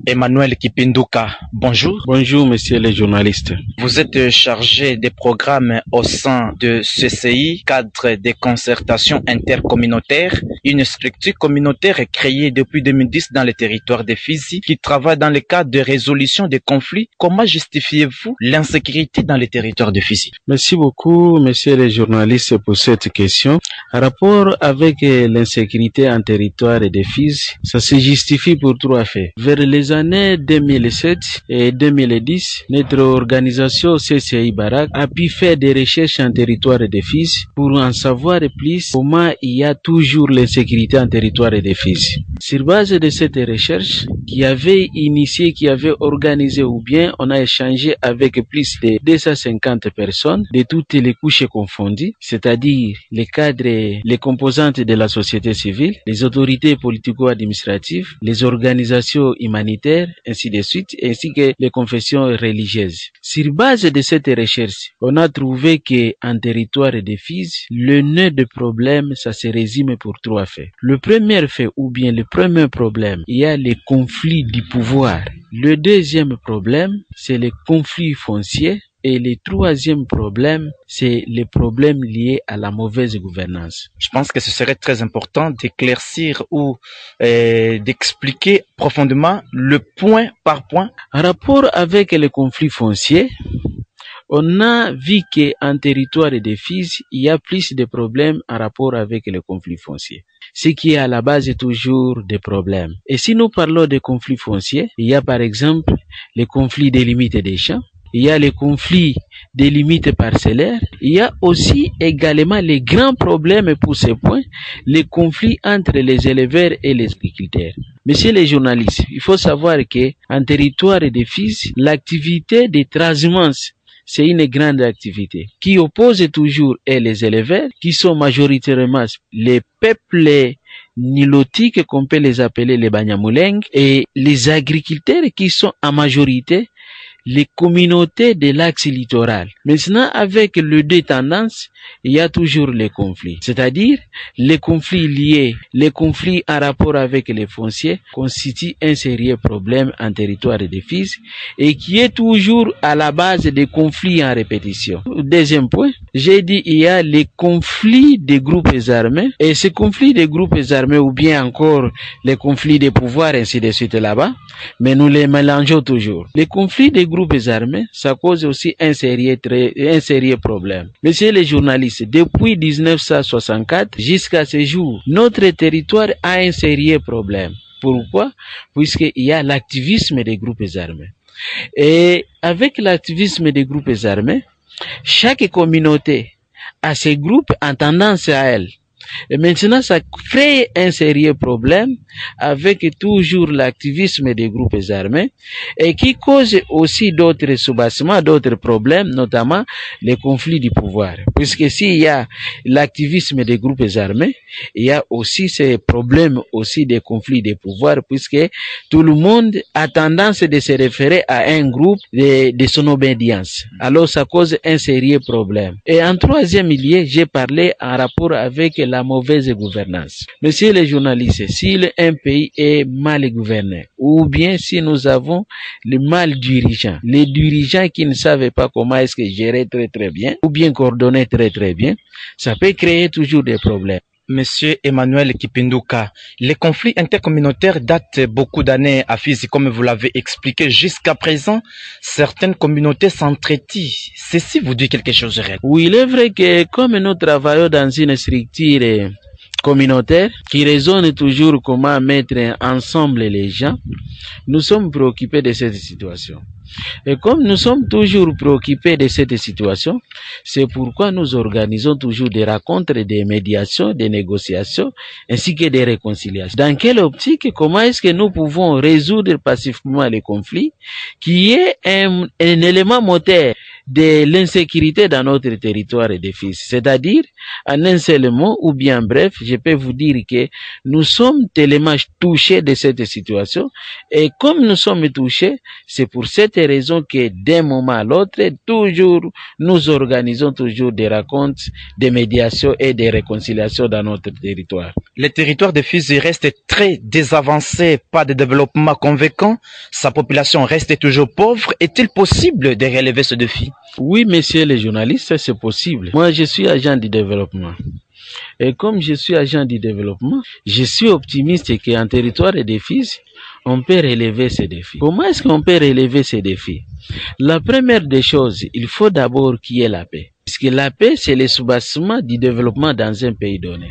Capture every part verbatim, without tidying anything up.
Emmanuel Kipinduka, bonjour. Bonjour, monsieur le journaliste. Vous êtes chargé des programmes au sein de C C I, cadre des concertations intercommunautaires, une structure communautaire créée depuis deux mille dix dans le territoire de Fizi, qui travaille dans le cadre de résolution des conflits. Comment justifiez-vous l'insécurité dans le territoire de Fizi? Merci beaucoup, monsieur le journaliste, pour cette question. En rapport avec l'insécurité en territoire de Fizi, ça se justifie pour trois faits. Vers les années deux mille sept et deux mille dix, notre organisation C C I Barak a pu faire des recherches en territoire de Fizi pour en savoir plus comment il y a toujours l'insécurité en territoire de Fizi. Sur base de cette recherche, qui avait initié, qui avait organisé ou bien on a échangé avec plus de deux cent cinquante personnes de toutes les couches confondues, c'est-à-dire les cadres, les composantes de la société civile, les autorités politico-administratives, les organisations humanitaires, ainsi de suite, ainsi que les confessions religieuses. Sur base de cette recherche, on a trouvé que en territoire de Fizi, le nœud de problème, ça se résume pour trois faits. Le premier fait, ou bien le premier problème, il y a les conflits du pouvoir. Le deuxième problème, c'est les conflits fonciers. Et le troisième problème, c'est les problèmes liés à la mauvaise gouvernance. Je pense que ce serait très important d'éclaircir ou euh, d'expliquer profondément le point par point. En rapport avec les conflits fonciers, on a vu qu'en territoire de Fizi, il y a plus de problèmes en rapport avec les conflits fonciers. Ce qui est à la base est toujours des problèmes. Et si nous parlons de conflits fonciers, il y a par exemple les conflits des limites des champs, il y a les conflits des limites parcellaires, il y a aussi également les grands problèmes pour ce point, les conflits entre les éleveurs et les agriculteurs. Messieurs les journalistes, il faut savoir que en territoire de Fizi, l'activité de transhumance, c'est une grande activité qui oppose toujours et les éleveurs, qui sont majoritairement les peuples nilotiques, qu'on peut les appeler les Banyamulenge, et les agriculteurs qui sont en majorité les communautés de l'axe littoral. Maintenant, avec les deux tendances, il y a toujours les conflits. C'est-à-dire, les conflits liés, les conflits en rapport avec les fonciers constituent un sérieux problème en territoire de Fizi et qui est toujours à la base des conflits en répétition. Deuxième point, j'ai dit il y a les conflits des groupes armés et ces conflits des groupes armés ou bien encore les conflits de pouvoir ainsi de suite là-bas, mais nous les mélangeons toujours. Les conflits des groupes armés, ça cause aussi un sérieux, très, un sérieux problème. Messieurs les journalistes, depuis mille neuf cent soixante-quatre jusqu'à ce jour, notre territoire a un sérieux problème. Pourquoi? Puisqu'il y a l'activisme des groupes armés. Et avec l'activisme des groupes armés, chaque communauté a ses groupes en tendance à elle. Et maintenant, ça crée un sérieux problème avec toujours l'activisme des groupes armés et qui cause aussi d'autres soubassements, d'autres problèmes, notamment les conflits du pouvoir. Puisque s'il y a l'activisme des groupes armés, il y a aussi ces problèmes aussi des conflits de pouvoir puisque tout le monde a tendance de se référer à un groupe de, de son obédience. Alors, ça cause un sérieux problème. Et en troisième lieu, j'ai parlé en rapport avec la la mauvaise gouvernance. Monsieur les journalistes, si un pays est mal gouverné, ou bien si nous avons le mal dirigeant, les dirigeants qui ne savent pas comment est-ce que gérer très très bien, ou bien coordonner très très bien, ça peut créer toujours des problèmes. Monsieur Emmanuel Kipinduka, les conflits intercommunautaires datent beaucoup d'années à Fizi, comme vous l'avez expliqué. Jusqu'à présent, certaines communautés s'entretuent. Ceci vous dit quelque chose, réel? Oui, il est vrai que comme nous travaillons dans une structure communautaire qui raisonne toujours comment mettre ensemble les gens, nous sommes préoccupés de cette situation. Et comme nous sommes toujours préoccupés de cette situation, c'est pourquoi nous organisons toujours des rencontres, des médiations, des négociations, ainsi que des réconciliations. Dans quelle optique, comment est-ce que nous pouvons résoudre pacifiquement les conflits, qui est un, un élément moteur de l'insécurité dans notre territoire de Fizi. C'est-à-dire, en un seul mot, ou bien bref, je peux vous dire que nous sommes tellement touchés de cette situation, et comme nous sommes touchés, c'est pour cette raison que d'un moment à l'autre, toujours, nous organisons toujours des rencontres, des médiations et des réconciliations dans notre territoire. Le territoire de Fizi reste très désavancé, pas de développement convaincant, sa population reste toujours pauvre. Est-il possible de relever ce défi? Oui, messieurs les journalistes, c'est possible. Moi, je suis agent du développement. Et comme je suis agent du développement, je suis optimiste qu'en territoire de Fizi, on peut relever ces défis. Comment est-ce qu'on peut relever ces défis? La première des choses, il faut d'abord qu'il y ait la paix. Parce que la paix, c'est le soubassement du développement dans un pays donné.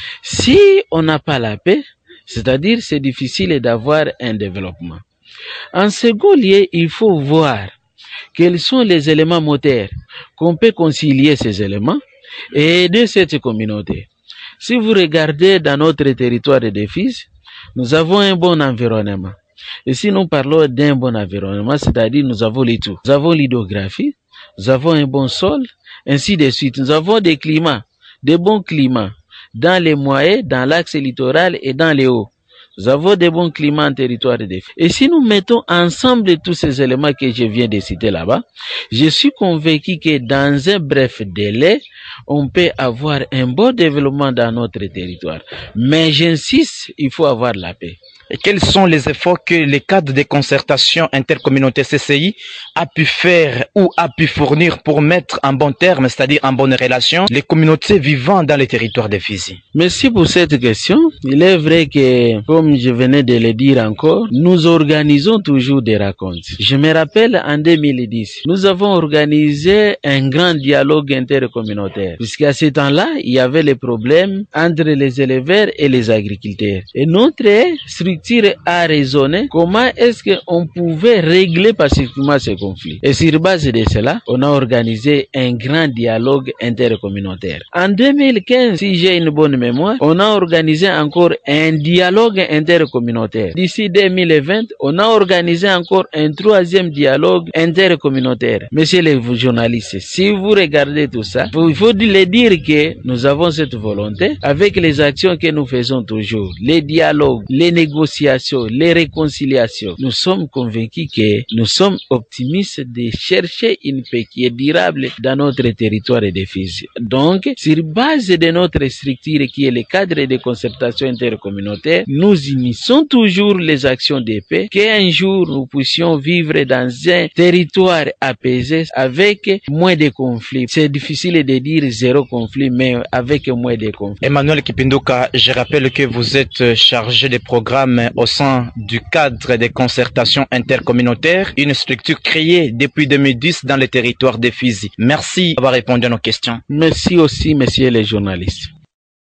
Si on n'a pas la paix, c'est-à-dire c'est difficile d'avoir un développement. En second lieu, il faut voir quels sont les éléments moteurs qu'on peut concilier ces éléments et aider cette communauté. Si vous regardez dans notre territoire de Fizi, nous avons un bon environnement. Et si nous parlons d'un bon environnement, c'est-à-dire nous avons les tout. Nous avons l'hydrographie, nous avons un bon sol, ainsi de suite. Nous avons des climats, des bons climats, dans les moyens, dans l'axe littoral et dans les hauts. Nous avons des bons climats en territoire de Fizi. Et si nous mettons ensemble tous ces éléments que je viens de citer là-bas, je suis convaincu que dans un bref délai, on peut avoir un bon développement dans notre territoire. Mais j'insiste, il faut avoir la paix. Et quels sont les efforts que le cadre de concertation intercommunautaire C C I a pu faire ou a pu fournir pour mettre en bon terme, c'est-à-dire en bonne relation, les communautés vivant dans les territoires de Fizi? Merci pour cette question. Il est vrai que, comme je venais de le dire encore, nous organisons toujours des rencontres. Je me rappelle en deux mille dix, nous avons organisé un grand dialogue intercommunautaire, puisqu'à ce temps-là, il y avait les problèmes entre les éleveurs et les agriculteurs. Et notre structure a raisonné comment est-ce qu'on pouvait régler pacifiquement ces conflits. Et sur base de cela, on a organisé un grand dialogue intercommunautaire. En deux mille quinze, si j'ai une bonne mémoire, on a organisé encore un dialogue intercommunautaire. D'ici deux mille vingt, on a organisé encore un troisième dialogue intercommunautaire. Messieurs les journalistes, si vous regardez tout ça, il faut le dire que nous avons cette volonté avec les actions que nous faisons toujours, les dialogues, les négociations, les réconciliations. Nous sommes convaincus que nous sommes optimistes de chercher une paix qui est durable dans notre territoire de Fizi. Donc, sur base de notre structure qui est le cadre de concertation intercommunautaire, nous initions toujours les actions de paix, qu'un jour nous puissions vivre dans un territoire apaisé avec moins de conflits. C'est difficile de dire zéro conflit, mais avec moins de conflits. Emmanuel Kipinduka, je rappelle que vous êtes chargé de programme au sein du cadre de concertation intercommunautaire, une structure créée depuis deux mille dix dans le territoire de Fizi. Merci d'avoir répondu à nos questions. Merci aussi, messieurs les journalistes.